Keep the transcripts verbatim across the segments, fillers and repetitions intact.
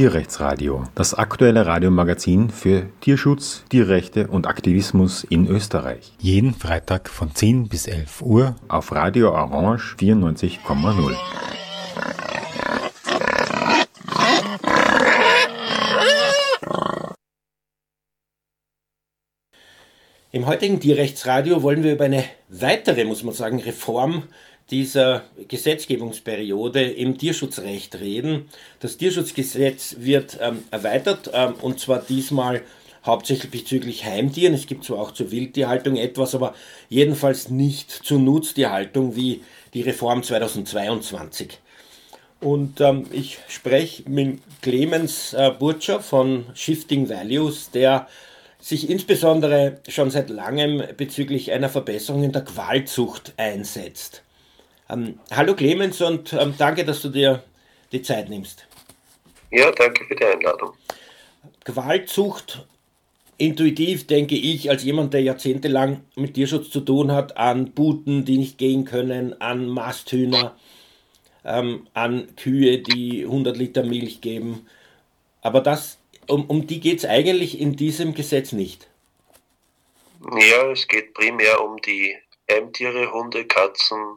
Tierrechtsradio, das aktuelle Radiomagazin für Tierschutz, Tierrechte und Aktivismus in Österreich. Jeden Freitag von zehn bis elf Uhr auf Radio Orange vierundneunzig Komma null. Im heutigen Tierrechtsradio wollen wir über eine weitere, muss man sagen, Reform dieser Gesetzgebungsperiode im Tierschutzrecht reden. Das Tierschutzgesetz wird ähm, erweitert, ähm, und zwar diesmal hauptsächlich bezüglich Heimtieren. Es gibt zwar auch zur Wildtierhaltung etwas, aber jedenfalls nicht zur Nutztierhaltung wie die Reform zweitausendzweiundzwanzig. Und ähm, ich spreche mit Clemens äh, Burtscher von Shifting Values, der sich insbesondere schon seit langem bezüglich einer Verbesserung in der Qualzucht einsetzt. Ähm, hallo Clemens und ähm, danke, dass du dir die Zeit nimmst. Ja, danke für die Einladung. Qualzucht, intuitiv denke ich, als jemand, der jahrzehntelang mit Tierschutz zu tun hat, an Puten, die nicht gehen können, an Masthühner, ähm, an Kühe, die hundert Liter Milch geben. Aber das, um, um die geht es eigentlich in diesem Gesetz nicht. Ja, es geht primär um die Heimtiere, Hunde, Katzen,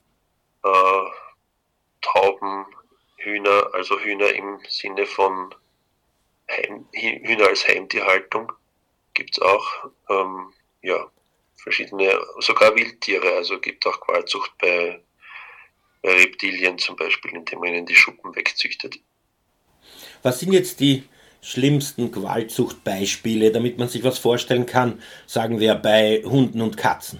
äh, Tauben, Hühner, also Hühner im Sinne von Heim, Hühner als Heimtierhaltung gibt es auch. Ähm, ja, verschiedene, sogar Wildtiere, also gibt auch Qualzucht bei, bei Reptilien zum Beispiel, indem man ihnen die Schuppen wegzüchtet. Was sind jetzt die schlimmsten Qualzuchtbeispiele, damit man sich was vorstellen kann, sagen wir bei Hunden und Katzen?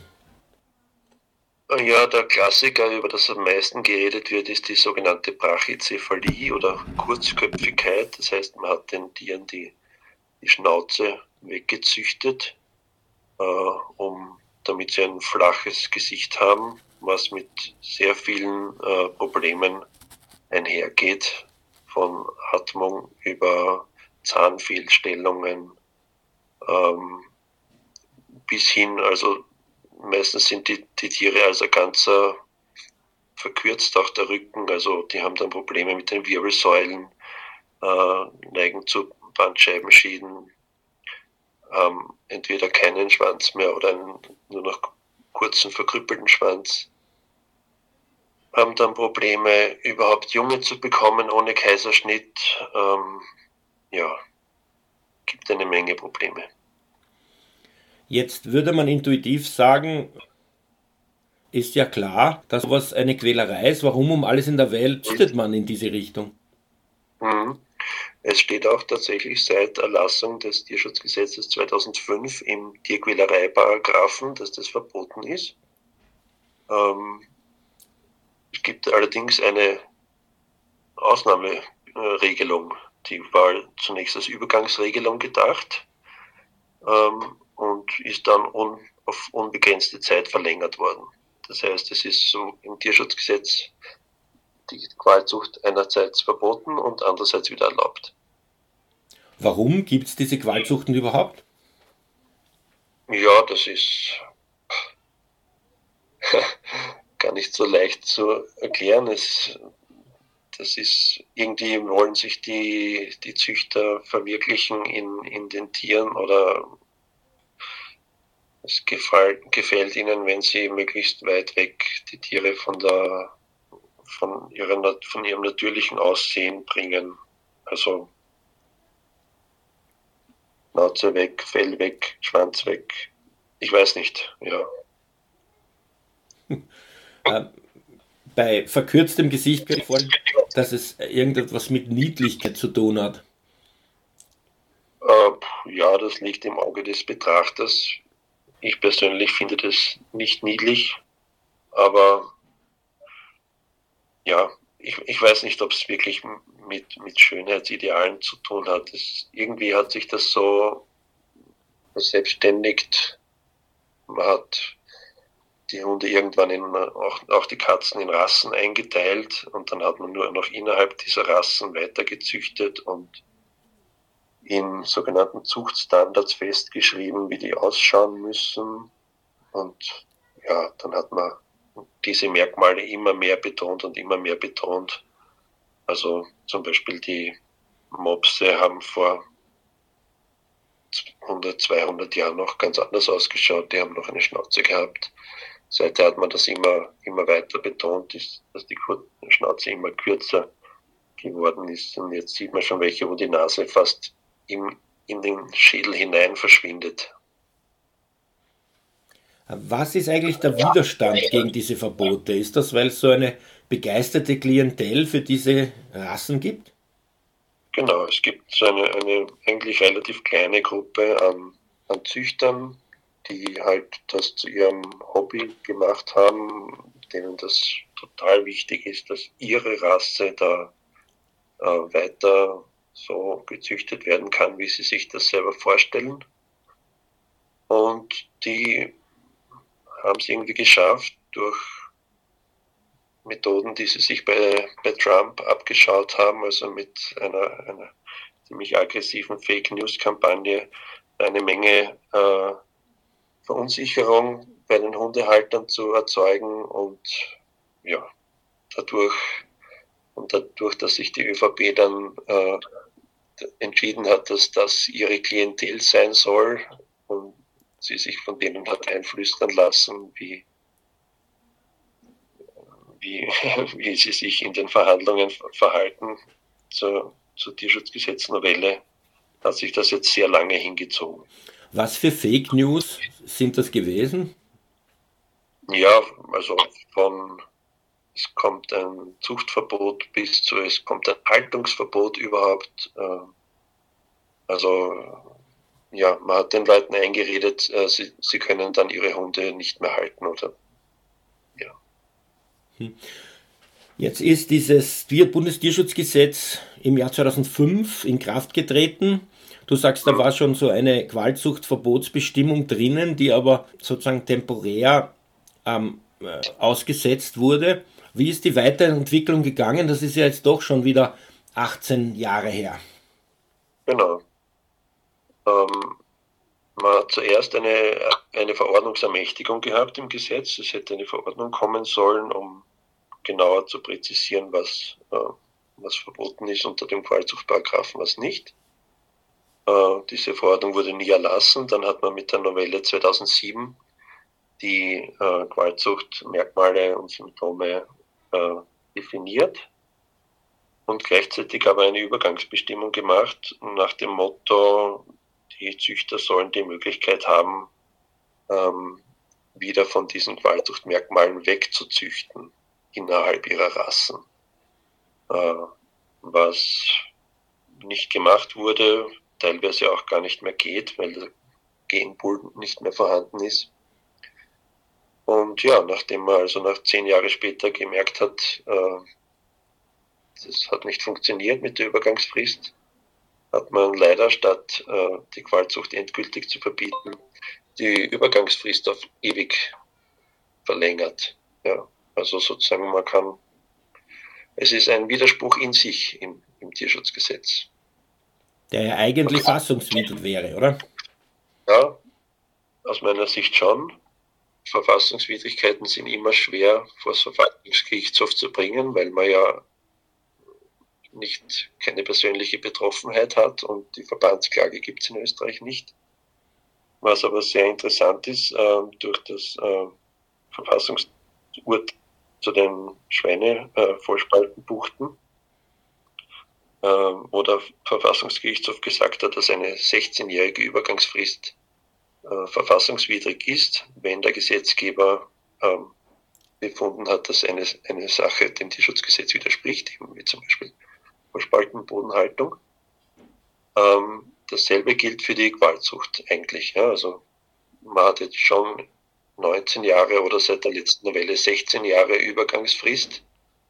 Ja, der Klassiker, über das am meisten geredet wird, ist die sogenannte Brachycephalie oder Kurzköpfigkeit. Das heißt, man hat den Tieren die, die Schnauze weggezüchtet, äh, um, damit sie ein flaches Gesicht haben, was mit sehr vielen äh, Problemen einhergeht, von Atmung über Zahnfehlstellungen ähm, bis hin, also meistens sind die, die Tiere also ganz äh, verkürzt, auch der Rücken, also die haben dann Probleme mit den Wirbelsäulen, äh, neigen zu Bandscheibenschäden, haben entweder keinen Schwanz mehr oder einen nur noch kurzen, verkrüppelten Schwanz, haben dann Probleme, überhaupt Junge zu bekommen ohne Kaiserschnitt. Ähm, ja, gibt eine Menge Probleme. Jetzt würde man intuitiv sagen, ist ja klar, dass sowas eine Quälerei ist. Warum um alles in der Welt züchtet man in diese Richtung? Mhm. Es steht auch tatsächlich seit Erlassung des Tierschutzgesetzes zweitausendfünf im Tierquälerei-Paragraphen, dass das verboten ist. Ähm, es gibt allerdings eine Ausnahmeregelung, die war zunächst als Übergangsregelung gedacht ähm, und ist dann un, auf unbegrenzte Zeit verlängert worden. Das heißt, es ist so im Tierschutzgesetz die Qualzucht einerseits verboten und andererseits wieder erlaubt. Warum gibt es diese Qualzuchten überhaupt? Ja, das ist gar nicht so leicht zu erklären. Es, das ist, irgendwie wollen sich die, die Züchter verwirklichen in, in den Tieren oder es gefällt, gefällt ihnen, wenn sie möglichst weit weg die Tiere von der von, ihrer, von ihrem natürlichen Aussehen bringen. Also Schnauze weg, Fell weg, Schwanz weg. Ich weiß nicht, ja. Ähm, bei verkürztem Gesicht kann ich vorstellen, dass es irgendetwas mit Niedlichkeit zu tun hat. Äh, ja, das liegt im Auge des Betrachters. Ich persönlich finde das nicht niedlich, aber ja, ich, ich weiß nicht, ob es wirklich mit, mit Schönheitsidealen zu tun hat. Das, irgendwie hat sich das so verselbstständigt. Man hat die Hunde irgendwann in, auch, auch die Katzen in Rassen eingeteilt und dann hat man nur noch innerhalb dieser Rassen weitergezüchtet und in sogenannten Zuchtstandards festgeschrieben, wie die ausschauen müssen. Und ja, dann hat man diese Merkmale immer mehr betont und immer mehr betont. Also zum Beispiel die Mopse haben vor hundert, zweihundert Jahren noch ganz anders ausgeschaut. Die haben noch eine Schnauze gehabt. Seither hat man das immer, immer weiter betont, ist, dass die Schnauze immer kürzer geworden ist. Und jetzt sieht man schon welche, wo die Nase fast im, in den Schädel hinein verschwindet. Was ist eigentlich der Widerstand gegen diese Verbote? Ist das, weil es so eine begeisterte Klientel für diese Rassen gibt? Genau, es gibt so eine, eine eigentlich relativ kleine Gruppe an, an Züchtern, die halt das zu ihrem Hobby gemacht haben, denen das total wichtig ist, dass ihre Rasse da äh, weiter so gezüchtet werden kann, wie sie sich das selber vorstellen. Und die haben es irgendwie geschafft, durch Methoden, die sie sich bei, bei Trump abgeschaut haben, also mit einer, einer ziemlich aggressiven Fake-News-Kampagne, eine Menge äh, Verunsicherung bei den Hundehaltern zu erzeugen und ja, dadurch, und dadurch, dass sich die ÖVP dann äh, entschieden hat, dass das ihre Klientel sein soll und sie sich von denen hat einflüstern lassen, wie Wie, wie sie sich in den Verhandlungen verhalten zur, zur Tierschutzgesetznovelle, hat sich das jetzt sehr lange hingezogen. Was für Fake News sind das gewesen? Ja, also von es kommt ein Zuchtverbot bis zu es kommt ein Haltungsverbot überhaupt. Also ja, man hat den Leuten eingeredet, sie, sie können dann ihre Hunde nicht mehr halten oder ja. Jetzt ist dieses Bundestierschutzgesetz im Jahr zweitausendfünf in Kraft getreten. Du sagst, da war schon so eine Qualzuchtverbotsbestimmung drinnen, die aber sozusagen temporär ähm, äh, ausgesetzt wurde. Wie ist die Weiterentwicklung gegangen? Das ist ja jetzt doch schon wieder achtzehn Jahre her. Genau. Ähm, man hat zuerst eine, eine Verordnungsermächtigung gehabt im Gesetz. Es hätte eine Verordnung kommen sollen, um genauer zu präzisieren, was, äh, was verboten ist unter dem Qualzuchtparagraphen, was nicht. Äh, diese Verordnung wurde nie erlassen. Dann hat man mit der Novelle zweitausendsieben die äh, Qualzuchtmerkmale und Symptome äh, definiert und gleichzeitig aber eine Übergangsbestimmung gemacht nach dem Motto, die Züchter sollen die Möglichkeit haben, ähm, wieder von diesen Qualzuchtmerkmalen wegzuzüchten innerhalb ihrer Rassen. Äh, was nicht gemacht wurde, teilweise auch gar nicht mehr geht, weil der Genpool nicht mehr vorhanden ist. Und ja, nachdem man also nach zehn Jahre später gemerkt hat, äh, das hat nicht funktioniert mit der Übergangsfrist, hat man leider statt äh, die Qualzucht endgültig zu verbieten, die Übergangsfrist auf ewig verlängert. Ja, also sozusagen man kann, es ist ein Widerspruch in sich im, im Tierschutzgesetz. Der ja eigentlich fassungswidrig wäre, oder? Ja, aus meiner Sicht schon. Verfassungswidrigkeiten sind immer schwer vor das Verfassungsgerichtshof zu bringen, weil man ja nicht keine persönliche Betroffenheit hat und die Verbandsklage gibt es in Österreich nicht. Was aber sehr interessant ist, äh, durch das äh, Verfassungsurteil zu den Schweine-Vollspaltenbuchten, äh, wo der Verfassungsgerichtshof gesagt hat, dass eine sechzehnjährige Übergangsfrist äh, verfassungswidrig ist, wenn der Gesetzgeber äh, befunden hat, dass eine, eine Sache dem Tierschutzgesetz widerspricht, eben wie zum Beispiel Vollspaltenbodenhaltung. Ähm, dasselbe gilt für die Qualzucht eigentlich. Ja. Also man hat jetzt schon neunzehn Jahre oder seit der letzten Novelle sechzehn Jahre Übergangsfrist.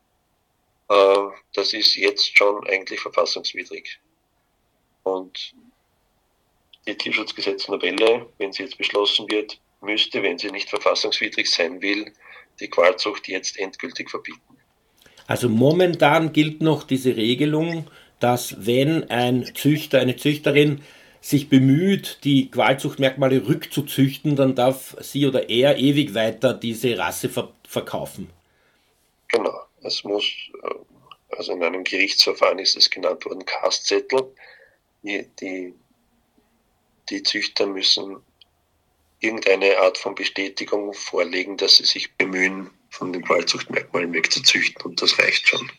Äh, das ist jetzt schon eigentlich verfassungswidrig. Und die Tierschutzgesetznovelle, wenn sie jetzt beschlossen wird, müsste, wenn sie nicht verfassungswidrig sein will, die Qualzucht jetzt endgültig verbieten. Also momentan gilt noch diese Regelung, dass wenn ein Züchter, eine Züchterin sich bemüht, die Qualzuchtmerkmale rückzuzüchten, dann darf sie oder er ewig weiter diese Rasse ver- verkaufen. Genau. Es muss, also in einem Gerichtsverfahren ist es genannt worden, Kastzettel. Die, die, die Züchter müssen irgendeine Art von Bestätigung vorlegen, dass sie sich bemühen, von den Qualzuchtmerkmalen wegzuzüchten, und das reicht schon.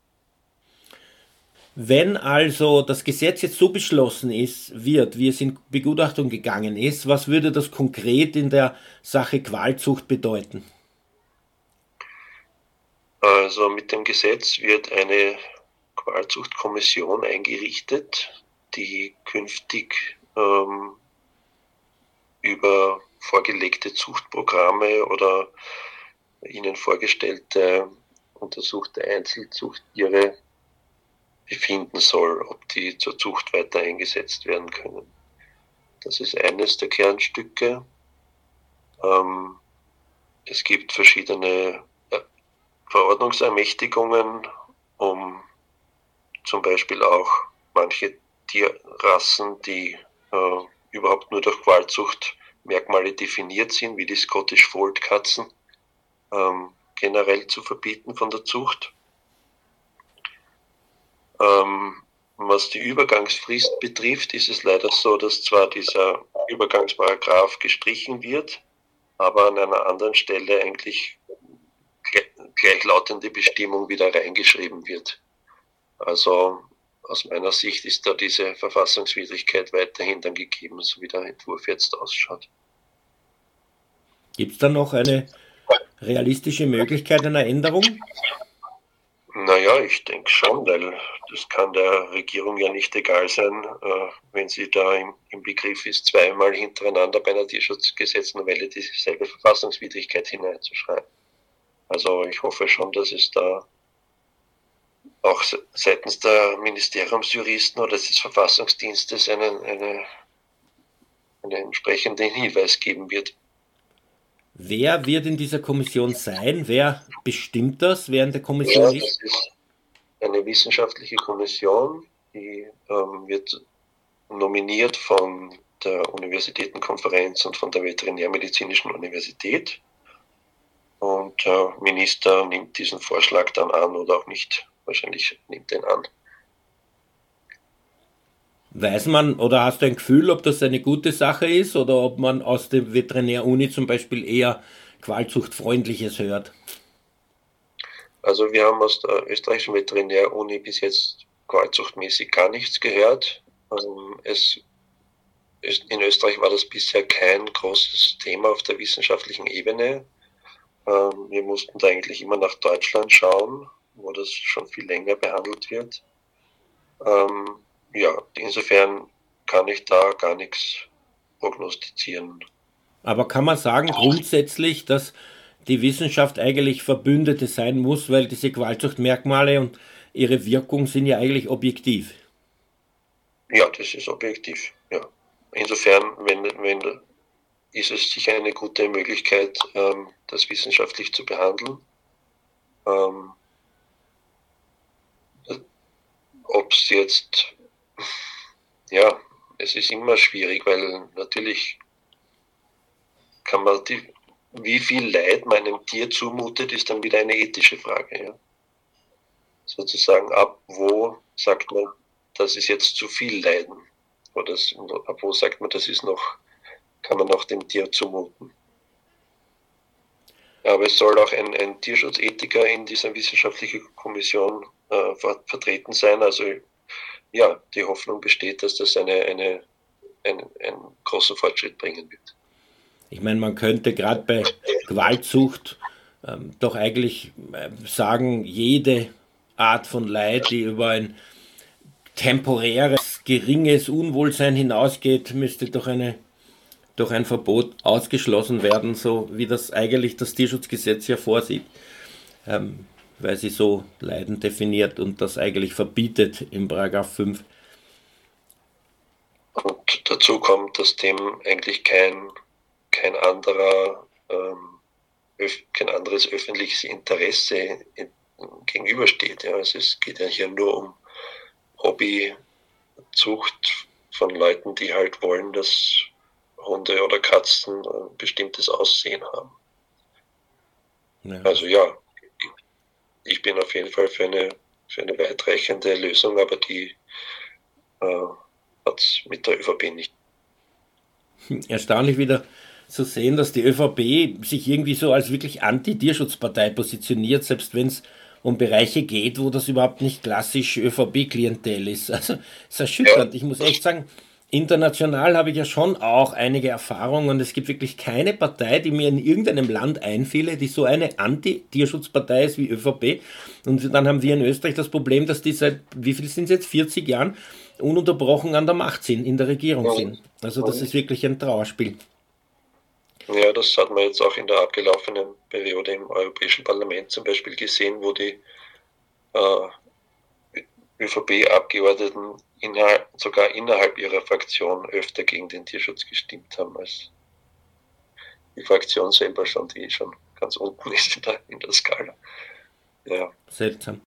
Wenn also das Gesetz jetzt so beschlossen ist, wird, wie es in Begutachtung gegangen ist, was würde das konkret in der Sache Qualzucht bedeuten? Also mit dem Gesetz wird eine Qualzuchtkommission eingerichtet, die künftig ähm, über vorgelegte Zuchtprogramme oder ihnen vorgestellte untersuchte Einzelzuchttiere befinden soll, ob die zur Zucht weiter eingesetzt werden können. Das ist eines der Kernstücke. Ähm, es gibt verschiedene Verordnungsermächtigungen, um zum Beispiel auch manche Tierrassen, die äh, überhaupt nur durch Qualzuchtmerkmale definiert sind, wie die Scottish Fold Katzen, ähm, generell zu verbieten von der Zucht. Ähm, was die Übergangsfrist betrifft, ist es leider so, dass zwar dieser Übergangsparagraph gestrichen wird, aber an einer anderen Stelle eigentlich gleichlautende Bestimmung wieder reingeschrieben wird. Also aus meiner Sicht ist da diese Verfassungswidrigkeit weiterhin dann gegeben, so wie der Entwurf jetzt ausschaut. Gibt es da noch eine realistische Möglichkeit einer Änderung? Naja, ich denke schon, weil das kann der Regierung ja nicht egal sein, äh, wenn sie da im, im Begriff ist, zweimal hintereinander bei einer Tierschutzgesetznovelle dieselbe Verfassungswidrigkeit hineinzuschreiben. Also ich hoffe schon, dass es da auch seitens der Ministeriumsjuristen oder des Verfassungsdienstes einen, eine, einen entsprechenden Hinweis geben wird. Wer wird in dieser Kommission sein? Wer bestimmt das, wer in der Kommission ja, ist? Das ist eine wissenschaftliche Kommission, die ähm, wird nominiert von der Universitätenkonferenz und von der Veterinärmedizinischen Universität. Und der äh, Minister nimmt diesen Vorschlag dann an oder auch nicht. Wahrscheinlich nimmt den an. Weiß man oder hast du ein Gefühl, ob das eine gute Sache ist oder ob man aus der Veterinäruni zum Beispiel eher Qualzuchtfreundliches hört? Also wir haben aus der österreichischen Veterinäruni bis jetzt qualzuchtmäßig gar nichts gehört. Ähm, es, in Österreich war das bisher kein großes Thema auf der wissenschaftlichen Ebene. Ähm, wir mussten da eigentlich immer nach Deutschland schauen, wo das schon viel länger behandelt wird. Ähm, ja, insofern kann ich da gar nichts prognostizieren. Aber kann man sagen grundsätzlich, dass die Wissenschaft eigentlich Verbündete sein muss, weil diese Qualzuchtmerkmale und ihre Wirkung sind ja eigentlich objektiv? Ja, das ist objektiv, ja. Insofern, wenn, wenn, ist es sicher eine gute Möglichkeit, ähm, das wissenschaftlich zu behandeln. Ähm, Ob es jetzt, ja, es ist immer schwierig, weil natürlich kann man, die, wie viel Leid man einem Tier zumutet, ist dann wieder eine ethische Frage. Ja. Sozusagen, ab wo sagt man, das ist jetzt zu viel Leiden? Oder ab wo sagt man, das ist noch, kann man noch dem Tier zumuten? Aber es soll auch ein, ein Tierschutzethiker in dieser wissenschaftlichen Kommission äh, ver- vertreten sein. Also ja, die Hoffnung besteht, dass das eine, eine, ein, einen großen Fortschritt bringen wird. Ich meine, man könnte gerade bei Qualzucht ähm, doch eigentlich äh, sagen, jede Art von Leid, die über ein temporäres, geringes Unwohlsein hinausgeht, müsste durch eine durch ein Verbot ausgeschlossen werden, so wie das eigentlich das Tierschutzgesetz ja vorsieht, ähm, weil sie so Leiden definiert und das eigentlich verbietet im Paragraph fünf. Und dazu kommt, dass dem eigentlich kein, kein anderer, ähm, öf- kein anderes öffentliches Interesse in, gegenübersteht. Ja. Also es geht ja hier nur um Hobbyzucht von Leuten, die halt wollen, dass Hunde oder Katzen ein bestimmtes Aussehen haben. Ja. Also ja, ich bin auf jeden Fall für eine für eine weitreichende Lösung, aber die äh, hat es mit der ÖVP nicht. Erstaunlich wieder zu sehen, dass die ÖVP sich irgendwie so als wirklich Anti-Tierschutzpartei positioniert, selbst wenn es um Bereiche geht, wo das überhaupt nicht klassisch ÖVP-Klientel ist. Also es ist erschütternd. Ich muss echt sagen, international habe ich ja schon auch einige Erfahrungen und es gibt wirklich keine Partei, die mir in irgendeinem Land einfiele, die so eine Anti-Tierschutzpartei ist wie ÖVP. Und dann haben wir in Österreich das Problem, dass die seit, wie viel sind es jetzt, vierzig Jahren ununterbrochen an der Macht sind, in der Regierung Ja. sind. Also das ist wirklich ein Trauerspiel. Ja, das hat man jetzt auch in der abgelaufenen Periode im Europäischen Parlament zum Beispiel gesehen, wo die äh, ÖVP-Abgeordneten innerhalb, sogar innerhalb ihrer Fraktion öfter gegen den Tierschutz gestimmt haben, als die Fraktion selber schon, die schon ganz unten ist in der, in der Skala. Ja. Seltsam.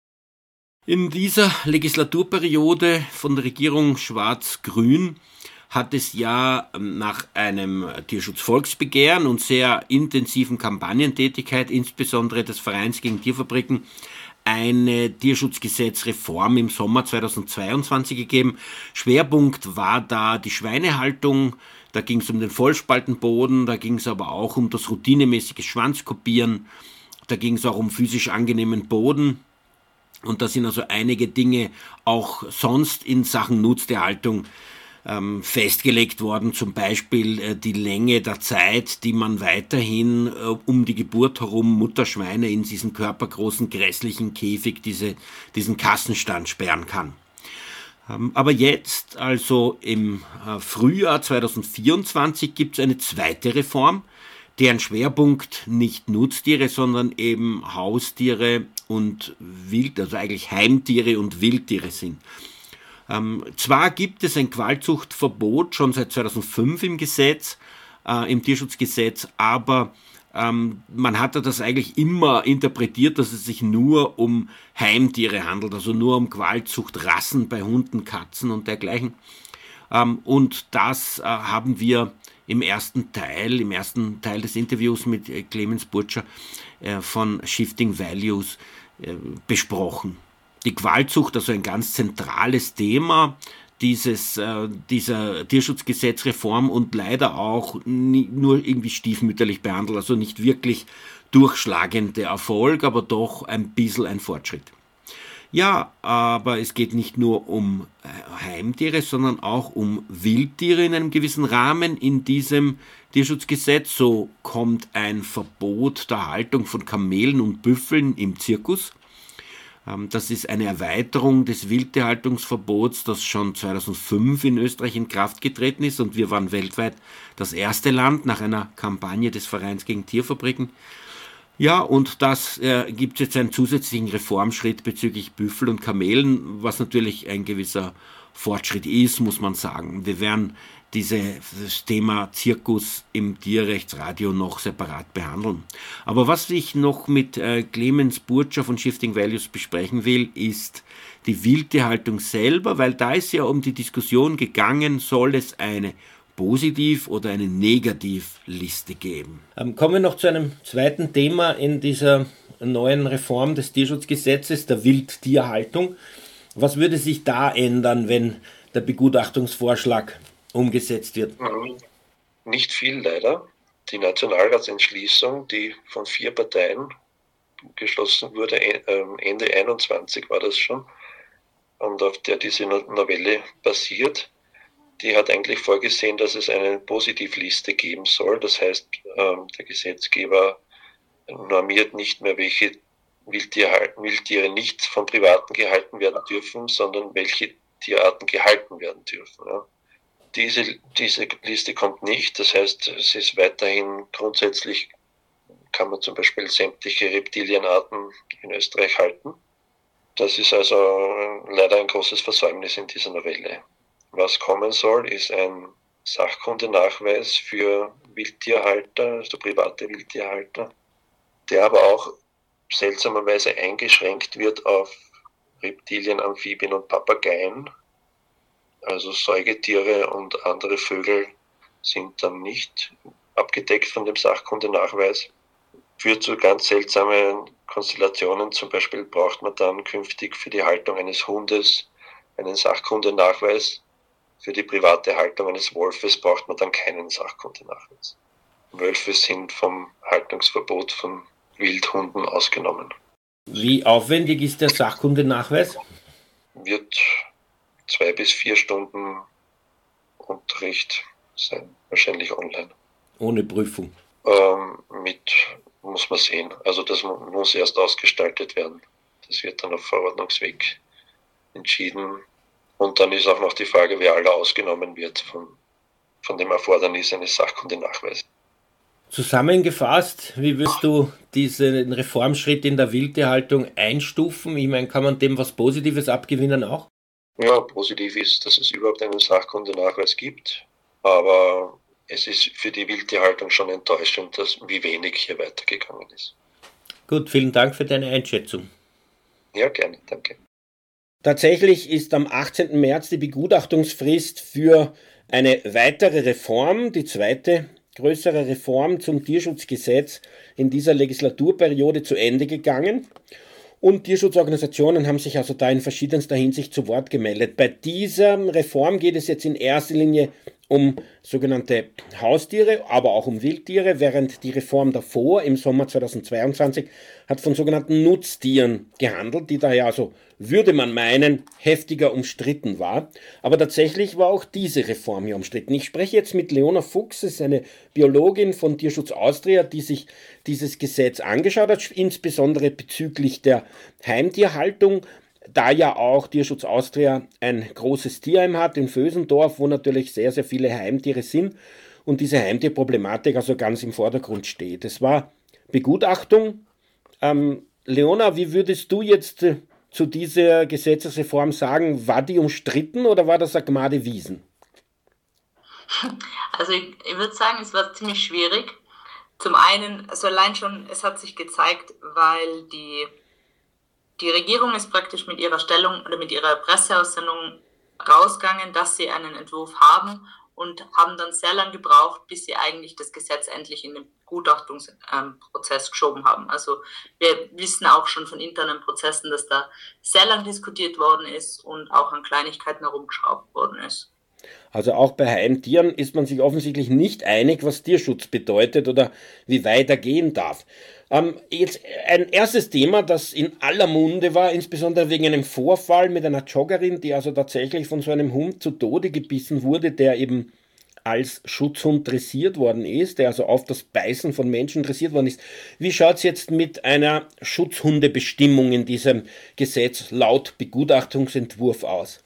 In dieser Legislaturperiode von der Regierung Schwarz-Grün hat es ja nach einem Tierschutzvolksbegehren und sehr intensiven Kampagnentätigkeit, insbesondere des Vereins gegen Tierfabriken, eine Tierschutzgesetzreform im Sommer zweitausendzweiundzwanzig gegeben. Schwerpunkt war da die Schweinehaltung, da ging es um den Vollspaltenboden, da ging es aber auch um das routinemäßige Schwanzkopieren, da ging es auch um physisch angenehmen Boden. Und da sind also einige Dinge auch sonst in Sachen Nutztierhaltung ähm, festgelegt worden, zum Beispiel äh, die Länge der Zeit, die man weiterhin äh, um die Geburt herum Mutterschweine in diesen körpergroßen, grässlichen Käfig, diese, diesen Kassenstand sperren kann. Ähm, aber jetzt, also im äh, Frühjahr zweitausendvierundzwanzig, gibt es eine zweite Reform, deren Schwerpunkt nicht Nutztiere, sondern eben Haustiere und Wild, also eigentlich Heimtiere und Wildtiere sind. Ähm, zwar gibt es ein Qualzuchtverbot schon seit zweitausendfünf im Gesetz, äh, im Tierschutzgesetz, aber ähm, man hat das eigentlich immer interpretiert, dass es sich nur um Heimtiere handelt, also nur um Qualzuchtrassen bei Hunden, Katzen und dergleichen. Ähm, und das äh, haben wir im ersten Teil, im ersten Teil des Interviews mit äh, Clemens Burtscher äh, von Shifting Values äh, besprochen. Die Qualzucht, also ein ganz zentrales Thema dieses, äh, dieser Tierschutzgesetzreform und leider auch nie, nur irgendwie stiefmütterlich behandelt, also nicht wirklich durchschlagender Erfolg, aber doch ein bisschen ein Fortschritt. Ja, aber es geht nicht nur um Heimtiere, sondern auch um Wildtiere in einem gewissen Rahmen in diesem Tierschutzgesetz. So kommt ein Verbot der Haltung von Kamelen und Büffeln im Zirkus. Das ist eine Erweiterung des Wildtierhaltungsverbots, das schon zweitausendfünf in Österreich in Kraft getreten ist und wir waren weltweit das erste Land nach einer Kampagne des Vereins gegen Tierfabriken. Ja, und das äh, gibt jetzt einen zusätzlichen Reformschritt bezüglich Büffel und Kamelen, was natürlich ein gewisser Fortschritt ist, muss man sagen. Wir werden dieses Thema Zirkus im Tierrechtsradio noch separat behandeln. Aber was ich noch mit äh, Clemens Burtscher von Shifting Values besprechen will, ist die Wildtierhaltung selber, weil da ist ja um die Diskussion gegangen, soll es eine Positiv- oder eine Negativliste geben. Ähm, kommen wir noch zu einem zweiten Thema in dieser neuen Reform des Tierschutzgesetzes, der Wildtierhaltung. Was würde sich da ändern, wenn der Begutachtungsvorschlag umgesetzt wird? Nicht viel leider. Die Nationalratsentschließung, die von vier Parteien geschlossen wurde, Ende einundzwanzig war das schon, und auf der diese Novelle basiert, die hat eigentlich vorgesehen, dass es eine Positivliste geben soll. Das heißt, der Gesetzgeber normiert nicht mehr, welche Wildtiere, Wildtiere nicht von Privaten gehalten werden dürfen, sondern welche Tierarten gehalten werden dürfen. Diese, diese Liste kommt nicht. Das heißt, es ist weiterhin grundsätzlich, kann man zum Beispiel sämtliche Reptilienarten in Österreich halten. Das ist also leider ein großes Versäumnis in dieser Novelle. Was kommen soll, ist ein Sachkundenachweis für Wildtierhalter, also private Wildtierhalter, der aber auch seltsamerweise eingeschränkt wird auf Reptilien, Amphibien und Papageien. Also Säugetiere und andere Vögel sind dann nicht abgedeckt von dem Sachkundenachweis. Führt zu ganz seltsamen Konstellationen, zum Beispiel braucht man dann künftig für die Haltung eines Hundes einen Sachkundenachweis. Für die private Haltung eines Wolfes braucht man dann keinen Sachkundenachweis. Wölfe sind vom Haltungsverbot von Wildhunden ausgenommen. Wie aufwendig ist der Sachkundenachweis? Wird zwei bis vier Stunden Unterricht sein, wahrscheinlich online. Ohne Prüfung? Ähm, mit, muss man sehen. Also das muss erst ausgestaltet werden. Das wird dann auf Verordnungsweg entschieden. Und dann ist auch noch die Frage, wer aller ausgenommen wird von, von dem Erfordernis eines Sachkundenachweises. Zusammengefasst, wie wirst du diesen Reformschritt in der Wildtierhaltung einstufen? Ich meine, kann man dem was Positives abgewinnen auch? Ja, positiv ist, dass es überhaupt einen Sachkundenachweis gibt, aber es ist für die Wildtierhaltung schon enttäuschend, dass, wie wenig hier weitergegangen ist. Gut, vielen Dank für deine Einschätzung. Ja, gerne, danke. Tatsächlich ist am achtzehnten März die Begutachtungsfrist für eine weitere Reform, die zweite größere Reform zum Tierschutzgesetz in dieser Legislaturperiode zu Ende gegangen. Und Tierschutzorganisationen haben sich also da in verschiedenster Hinsicht zu Wort gemeldet. Bei dieser Reform geht es jetzt in erster Linie um sogenannte Haustiere, aber auch um Wildtiere, während die Reform davor im Sommer zweitausendzweiundzwanzig hat von sogenannten Nutztieren gehandelt, die daher also, würde man meinen, heftiger umstritten war. Aber tatsächlich war auch diese Reform hier umstritten. Ich spreche jetzt mit Leona Fuchs, das ist eine Biologin von Tierschutz Austria, die sich dieses Gesetz angeschaut hat, insbesondere bezüglich der Heimtierhaltung, da ja auch Tierschutz Austria ein großes Tierheim hat in Vösendorf, wo natürlich sehr, sehr viele Heimtiere sind und diese Heimtierproblematik also ganz im Vordergrund steht. Es war Begutachtung. Ähm, Leona, wie würdest du jetzt äh, zu dieser Gesetzesreform sagen? War die umstritten oder war das eine Gmade Wiesen? Also ich, ich würde sagen, es war ziemlich schwierig. Zum einen, also allein schon, es hat sich gezeigt, weil die Die Regierung ist praktisch mit ihrer Stellung oder mit ihrer Presseaussendung rausgegangen, dass sie einen Entwurf haben und haben dann sehr lange gebraucht, bis sie eigentlich das Gesetz endlich in den Begutachtungsprozess geschoben haben. Also wir wissen auch schon von internen Prozessen, dass da sehr lang diskutiert worden ist und auch an Kleinigkeiten herumgeschraubt worden ist. Also auch bei Heimtieren ist man sich offensichtlich nicht einig, was Tierschutz bedeutet oder wie weit er gehen darf. Ähm, jetzt ein erstes Thema, das in aller Munde war, insbesondere wegen einem Vorfall mit einer Joggerin, die also tatsächlich von so einem Hund zu Tode gebissen wurde, der eben als Schutzhund dressiert worden ist, der also auf das Beißen von Menschen dressiert worden ist. Wie schaut es jetzt mit einer Schutzhundebestimmung in diesem Gesetz laut Begutachtungsentwurf aus?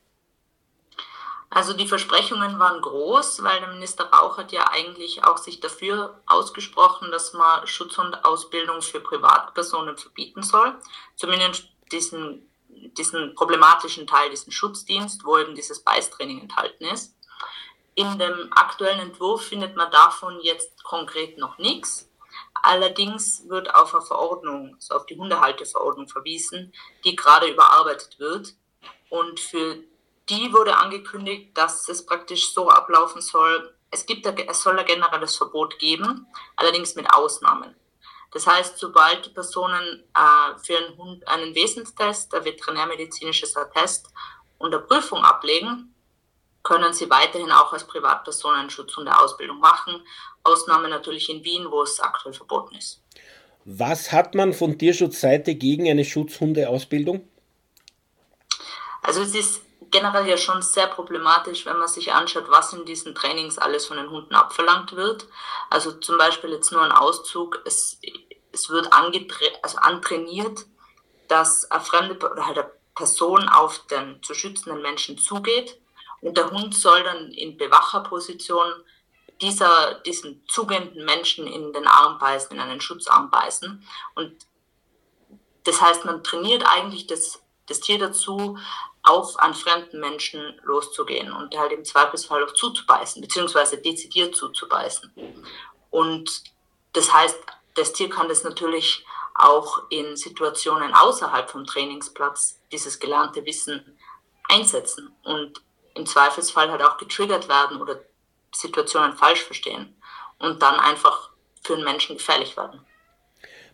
Also die Versprechungen waren groß, weil der Minister Rauch hat ja eigentlich auch sich dafür ausgesprochen, dass man Schutzhundausbildung für Privatpersonen verbieten soll. Zumindest diesen, diesen problematischen Teil, diesen Schutzdienst, wo eben dieses Beißtraining enthalten ist. In dem aktuellen Entwurf findet man davon jetzt konkret noch nichts. Allerdings wird auf eine Verordnung, also auf die Hundehalteverordnung verwiesen, die gerade überarbeitet wird. Und für die wurde angekündigt, dass es praktisch so ablaufen soll, es, gibt, es soll ein generelles Verbot geben, allerdings mit Ausnahmen. Das heißt, sobald Personen äh, für einen Hund einen Wesenstest, ein veterinärmedizinisches Attest und eine Prüfung ablegen, können sie weiterhin auch als Privatpersonen Schutzhundeausbildung machen. Ausnahme natürlich in Wien, wo es aktuell verboten ist. Was hat man von Tierschutzseite gegen eine Schutzhundeausbildung? Also es ist generell ja schon sehr problematisch, wenn man sich anschaut, was in diesen Trainings alles von den Hunden abverlangt wird. Also zum Beispiel jetzt nur ein Auszug, es, es wird angetre- also antrainiert, dass eine fremde oder halt eine Person auf den zu schützenden Menschen zugeht und der Hund soll dann in Bewacherposition dieser, diesen zugehenden Menschen in den Arm beißen, in einen Schutzarm beißen. Und das heißt, man trainiert eigentlich das, das Tier dazu, auf einen fremden Menschen loszugehen und halt im Zweifelsfall auch zuzubeißen, beziehungsweise dezidiert zuzubeißen. Und das heißt, das Tier kann das natürlich auch in Situationen außerhalb vom Trainingsplatz, dieses gelernte Wissen, einsetzen und im Zweifelsfall halt auch getriggert werden oder Situationen falsch verstehen und dann einfach für den Menschen gefährlich werden.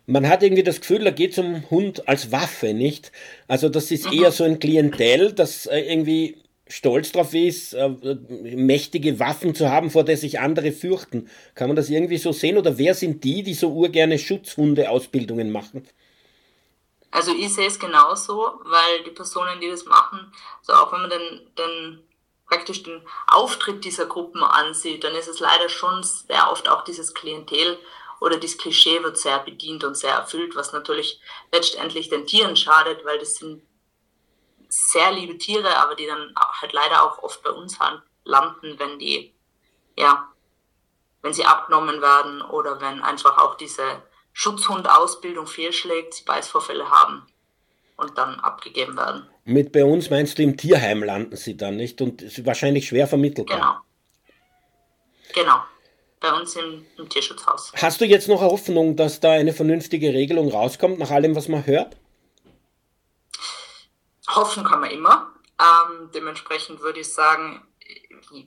Man hat irgendwie das Gefühl, da geht es um Hund als Waffe, nicht? Also das ist eher so ein Klientel, das äh, irgendwie stolz drauf ist, äh, mächtige Waffen zu haben, vor der sich andere fürchten. Kann man das irgendwie so sehen? Oder wer sind die, die so urgerne Schutzhunde-Ausbildungen machen? Also ich sehe es genauso, weil die Personen, die das machen, so auch wenn man den, den praktisch den Auftritt dieser Gruppen ansieht, dann ist es leider schon sehr oft auch dieses Klientel oder dieses Klischee wird sehr bedient und sehr erfüllt, was natürlich letztendlich den Tieren schadet, weil das sind sehr liebe Tiere, aber die dann halt leider auch oft bei uns landen, wenn die, ja, wenn sie abgenommen werden oder wenn einfach auch diese Schutzhundausbildung fehlschlägt, sie Beißvorfälle haben und dann abgegeben werden. Mit bei uns meinst du, im Tierheim landen sie dann, nicht? Und ist wahrscheinlich schwer vermittelbar. Genau. Genau. Bei uns im, im Tierschutzhaus. Hast du jetzt noch eine Hoffnung, dass da eine vernünftige Regelung rauskommt, nach allem, was man hört? Hoffen kann man immer. Ähm, dementsprechend würde ich sagen, ich,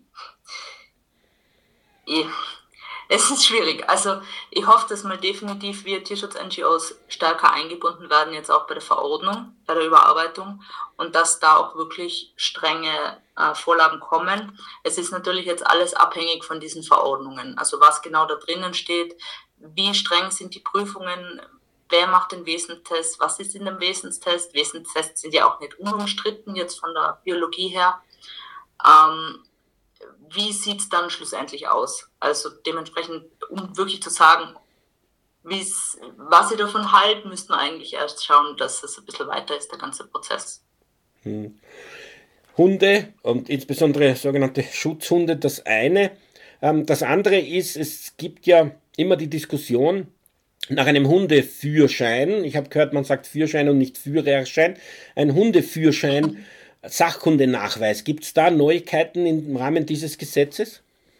ich, es ist schwierig. Also ich hoffe, dass wir definitiv wir Tierschutz-N G Os stärker eingebunden werden, jetzt auch bei der Verordnung, bei der Überarbeitung und dass da auch wirklich strenge äh, Vorlagen kommen. Es ist natürlich jetzt alles abhängig von diesen Verordnungen. Also was genau da drinnen steht, wie streng sind die Prüfungen, wer macht den Wesenstest, was ist in dem Wesenstest. Wesenstests sind ja auch nicht unumstritten, jetzt von der Biologie her. Ähm, wie sieht es dann schlussendlich aus? Also dementsprechend, um wirklich zu sagen, wie's, was sie davon halten, müssten wir eigentlich erst schauen, dass es ein bisschen weiter ist, der ganze Prozess. Hm. Hunde und insbesondere sogenannte Schutzhunde, das eine. Ähm, das andere ist, es gibt ja immer die Diskussion nach einem Hundeführerschein. Ich habe gehört, man sagt Führerschein und nicht Führerschein. Ein Hundeführerschein, Sachkundenachweis. Gibt es da Neuigkeiten im Rahmen dieses Gesetzes?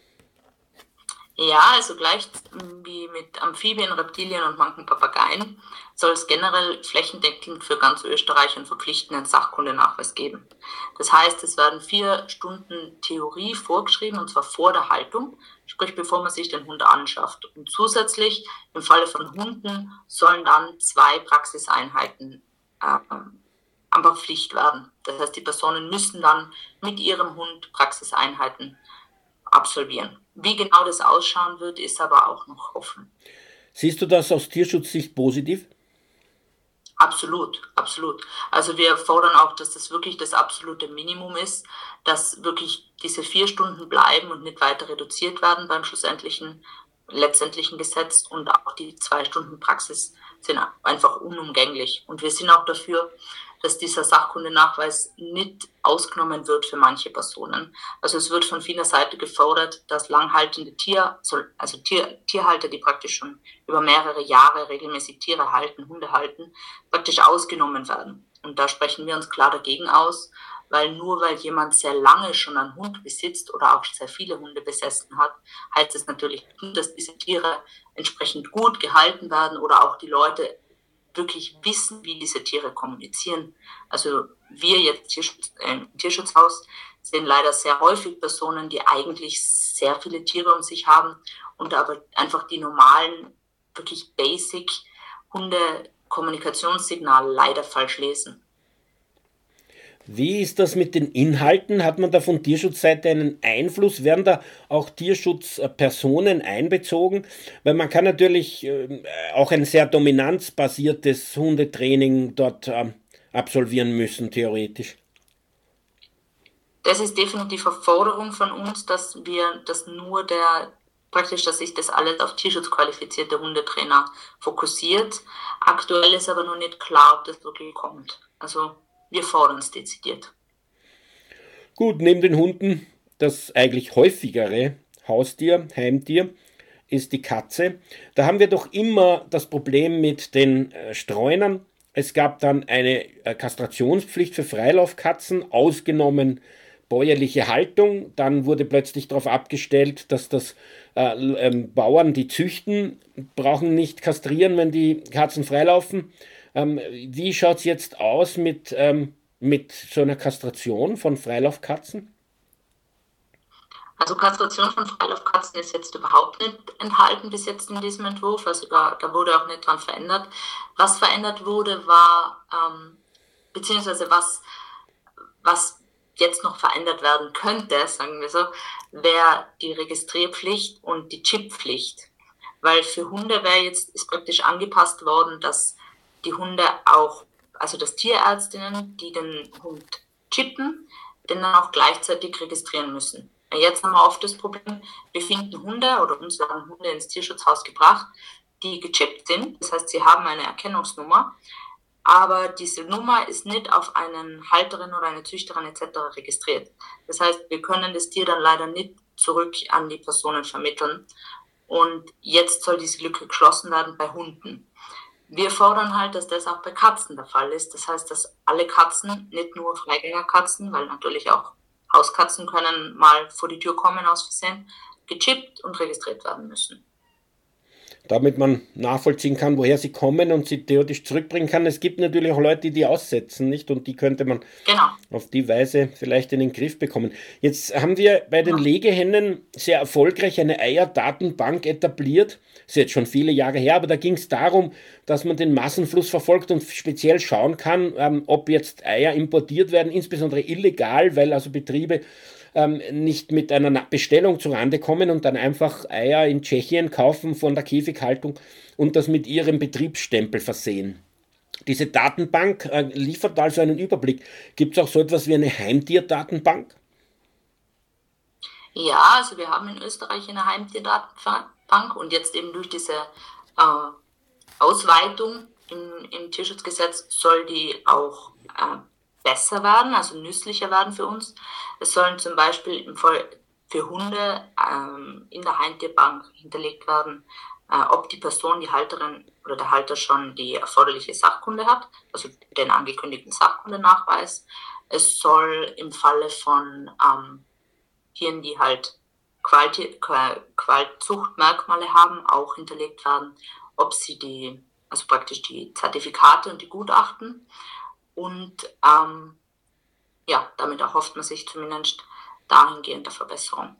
Ja, also gleich wie mit Amphibien, Reptilien und manchen Papageien soll es generell flächendeckend für ganz Österreich einen verpflichtenden Sachkundenachweis geben. Das heißt, es werden vier Stunden Theorie vorgeschrieben, und zwar vor der Haltung, sprich bevor man sich den Hund anschafft. Und zusätzlich, im Falle von Hunden, sollen dann zwei Praxiseinheiten äh, einfach Pflicht werden. Das heißt, die Personen müssen dann mit ihrem Hund Praxiseinheiten absolvieren. Wie genau das ausschauen wird, ist aber auch noch offen. Siehst du das aus Tierschutzsicht positiv? Absolut, absolut. Also wir fordern auch, dass das wirklich das absolute Minimum ist, dass wirklich diese vier Stunden bleiben und nicht weiter reduziert werden beim schlussendlichen, letztendlichen Gesetz, und auch die zwei Stunden Praxis sind einfach unumgänglich. Und wir sind auch dafür, dass dieser Sachkundenachweis nicht ausgenommen wird für manche Personen. Also es wird von vieler Seite gefordert, dass langhaltende Tier, also Tier, Tierhalter, die praktisch schon über mehrere Jahre regelmäßig Tiere halten, Hunde halten, praktisch ausgenommen werden. Und da sprechen wir uns klar dagegen aus, weil nur weil jemand sehr lange schon einen Hund besitzt oder auch sehr viele Hunde besessen hat, heißt es natürlich nicht, dass diese Tiere entsprechend gut gehalten werden oder auch die Leute wirklich wissen, wie diese Tiere kommunizieren. Also wir jetzt Tierschutz, äh, im Tierschutzhaus sehen leider sehr häufig Personen, die eigentlich sehr viele Tiere um sich haben und aber einfach die normalen, wirklich basic Hunde-Kommunikationssignale leider falsch lesen. Wie ist das mit den Inhalten? Hat man da von Tierschutzseite einen Einfluss? Werden da auch Tierschutzpersonen einbezogen? Weil man kann natürlich auch ein sehr dominanzbasiertes Hundetraining dort absolvieren müssen, theoretisch. Das ist definitiv eine Forderung von uns, dass wir, dass nur der, praktisch, dass sich das alles auf tierschutzqualifizierte Hundetrainer fokussiert. Aktuell ist aber noch nicht klar, ob das wirklich kommt. Also wir fordern es dezidiert. Gut, neben den Hunden, das eigentlich häufigere Haustier, Heimtier, ist die Katze. Da haben wir doch immer das Problem mit den äh, Streunern. Es gab dann eine äh, Kastrationspflicht für Freilaufkatzen, ausgenommen bäuerliche Haltung. Dann wurde plötzlich darauf abgestellt, dass das äh, ähm, Bauern, die züchten, brauchen nicht kastrieren, wenn die Katzen freilaufen. Ähm, wie schaut es jetzt aus mit, ähm, mit so einer Kastration von Freilaufkatzen? Also Kastration von Freilaufkatzen ist jetzt überhaupt nicht enthalten bis jetzt in diesem Entwurf, also da, da wurde auch nicht dran verändert. Was verändert wurde, war, ähm, beziehungsweise was, was jetzt noch verändert werden könnte, sagen wir so, wäre die Registrierpflicht und die Chipppflicht. Weil für Hunde wäre jetzt, ist praktisch angepasst worden, dass die Hunde auch, also dass Tierärztinnen, die den Hund chippen, den dann auch gleichzeitig registrieren müssen. Jetzt haben wir oft das Problem, wir finden Hunde oder uns werden Hunde ins Tierschutzhaus gebracht, die gechippt sind. Das heißt, sie haben eine Erkennungsnummer, aber diese Nummer ist nicht auf einen Halterin oder eine Züchterin et cetera registriert. Das heißt, wir können das Tier dann leider nicht zurück an die Personen vermitteln. Und jetzt soll diese Lücke geschlossen werden bei Hunden. Wir fordern halt, dass das auch bei Katzen der Fall ist. Das heißt, dass alle Katzen, nicht nur Freigängerkatzen, weil natürlich auch Hauskatzen können mal vor die Tür kommen aus Versehen, gechippt und registriert werden müssen. Damit man nachvollziehen kann, woher sie kommen und sie theoretisch zurückbringen kann. Es gibt natürlich auch Leute, die die aussetzen, nicht? Und die könnte man genau. auf die Weise vielleicht in den Griff bekommen. Jetzt haben wir bei den Legehennen sehr erfolgreich eine Eierdatenbank etabliert. Das ist jetzt schon viele Jahre her, aber da ging es darum, dass man den Massenfluss verfolgt und speziell schauen kann, ähm, ob jetzt Eier importiert werden, insbesondere illegal, weil also Betriebe ähm, nicht mit einer Bestellung zurande kommen und dann einfach Eier in Tschechien kaufen von der Käfighaltung und das mit ihrem Betriebsstempel versehen. Diese Datenbank äh, liefert also einen Überblick. Gibt es auch so etwas wie eine Heimtierdatenbank? Ja, also wir haben in Österreich eine Heimtierdatenbank und jetzt eben durch diese äh, Ausweitung im, im Tierschutzgesetz soll die auch äh, besser werden, also nützlicher werden für uns. Es sollen zum Beispiel im Fall für Hunde ähm, in der Heimtierbank hinterlegt werden, äh, ob die Person, die Halterin oder der Halter schon die erforderliche Sachkunde hat, also den angekündigten Sachkundenachweis. Es soll im Falle von ähm, Tieren, die halt Qualti- Qualzuchtmerkmale haben, auch hinterlegt werden, ob sie die, also praktisch die Zertifikate und die Gutachten. Und ähm, ja, damit erhofft man sich zumindest dahingehend der Verbesserung.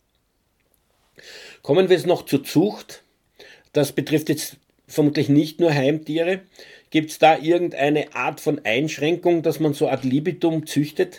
Kommen wir jetzt noch zur Zucht. Das betrifft jetzt vermutlich nicht nur Heimtiere. Gibt es da irgendeine Art von Einschränkung, dass man so ad libitum züchtet?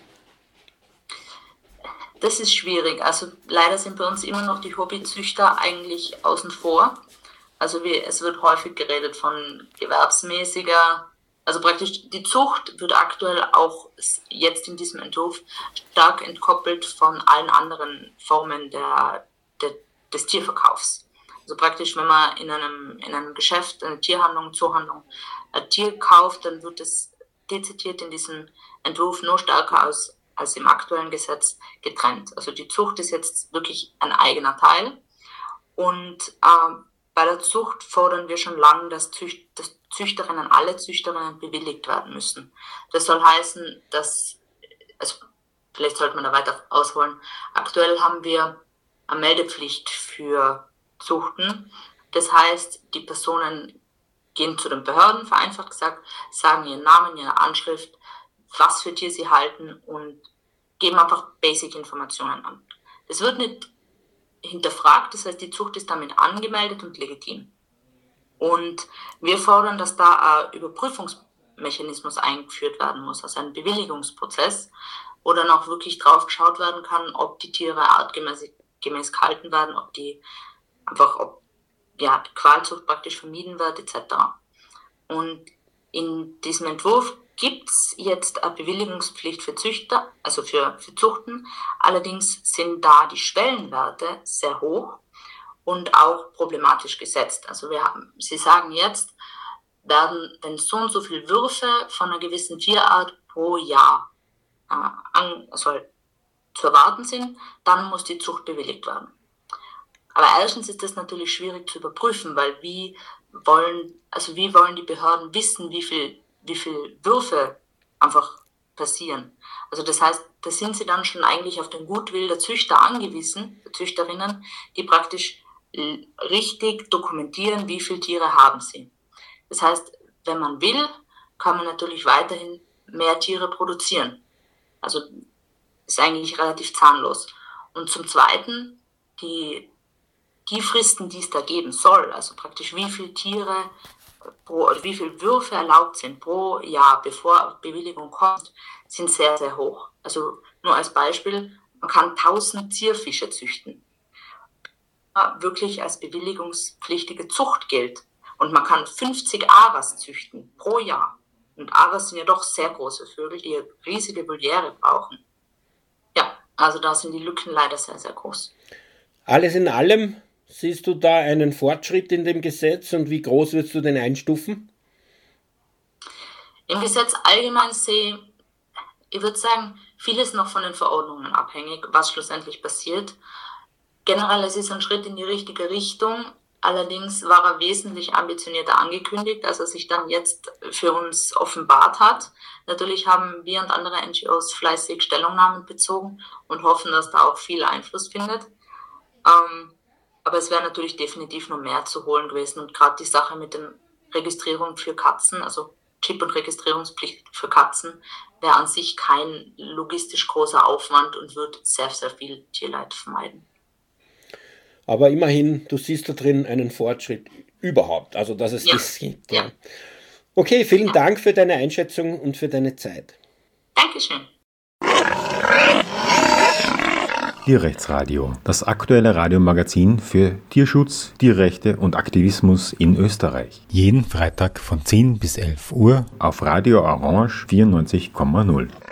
Das ist schwierig. Also leider sind bei uns immer noch die Hobbyzüchter eigentlich außen vor. Also wir, es wird häufig geredet von gewerbsmäßiger, also praktisch die Zucht wird aktuell auch jetzt in diesem Entwurf stark entkoppelt von allen anderen Formen der, der, des Tierverkaufs. Also praktisch, wenn man in einem, in einem Geschäft, eine Tierhandlung, Zoohandlung ein Tier kauft, dann wird es dezidiert in diesem Entwurf nur stärker als, als im aktuellen Gesetz getrennt. Also die Zucht ist jetzt wirklich ein eigener Teil. Und äh, bei der Zucht fordern wir schon lange, dass, Zücht, dass Züchterinnen, alle Züchterinnen bewilligt werden müssen. Das soll heißen, dass, also vielleicht sollte man da weiter ausholen, aktuell haben wir eine Meldepflicht für Zuchten. Das heißt, die Personen gehen zu den Behörden, vereinfacht gesagt, sagen ihren Namen, ihre Anschrift, was für Tier sie halten und geben einfach Basic-Informationen an. Das wird nicht hinterfragt, das heißt, die Zucht ist damit angemeldet und legitim. Und wir fordern, dass da ein Überprüfungsmechanismus eingeführt werden muss, also ein Bewilligungsprozess, wo dann auch wirklich drauf geschaut werden kann, ob die Tiere artgemäß gemäß gehalten werden, ob die einfach, ob ja, Qualzucht praktisch vermieden wird, et cetera. Und in diesem Entwurf gibt es jetzt eine Bewilligungspflicht für Züchter, also für, für Zuchten. Allerdings sind da die Schwellenwerte sehr hoch und auch problematisch gesetzt. Also wir haben, Sie sagen jetzt, werden, wenn so und so viele Würfe von einer gewissen Tierart pro Jahr äh, an, also zu erwarten sind, dann muss die Zucht bewilligt werden. Aber erstens ist das natürlich schwierig zu überprüfen, weil wie wollen, also wie wollen die Behörden wissen, wie viel, wie viel Würfe einfach passieren? Also das heißt, da sind sie dann schon eigentlich auf den Gutwill der Züchter angewiesen, der Züchterinnen, die praktisch richtig dokumentieren, wie viele Tiere haben sie. Das heißt, wenn man will, kann man natürlich weiterhin mehr Tiere produzieren. Also ist eigentlich relativ zahnlos. Und zum Zweiten, die, die Fristen, die es da geben soll, also praktisch wie viele Tiere, pro, wie viele Würfe erlaubt sind pro Jahr, bevor Bewilligung kommt, sind sehr, sehr hoch. Also nur als Beispiel, man kann tausend Zierfische züchten. Wirklich als bewilligungspflichtige Zucht gilt. Und man kann fünfzig Aras züchten pro Jahr. Und Aras sind ja doch sehr große Vögel, die riesige Voliere brauchen. Ja, also da sind die Lücken leider sehr, sehr groß. Alles in allem, siehst du da einen Fortschritt in dem Gesetz und wie groß würdest du den einstufen? Im Gesetz allgemein sehe ich, würde sagen, vieles noch von den Verordnungen abhängig, was schlussendlich passiert. Generell es ist es ein Schritt in die richtige Richtung. Allerdings war er wesentlich ambitionierter angekündigt, als er sich dann jetzt für uns offenbart hat. Natürlich haben wir und andere N G Os fleißig Stellungnahmen bezogen und hoffen, dass da auch viel Einfluss findet. Ähm, aber es wäre natürlich definitiv noch mehr zu holen gewesen. Und gerade die Sache mit der Registrierung für Katzen, also Chip- und Registrierungspflicht für Katzen, wäre an sich kein logistisch großer Aufwand und wird sehr, sehr viel Tierleid vermeiden. Aber immerhin, du siehst da drin einen Fortschritt überhaupt, also dass es ja. das gibt. Ja. Ja. Okay, vielen ja. Dank für deine Einschätzung und für deine Zeit. Dankeschön. Tierrechtsradio, das aktuelle Radiomagazin für Tierschutz, Tierrechte und Aktivismus in Österreich. Jeden Freitag von zehn bis elf Uhr auf Radio Orange vierundneunzig Komma null.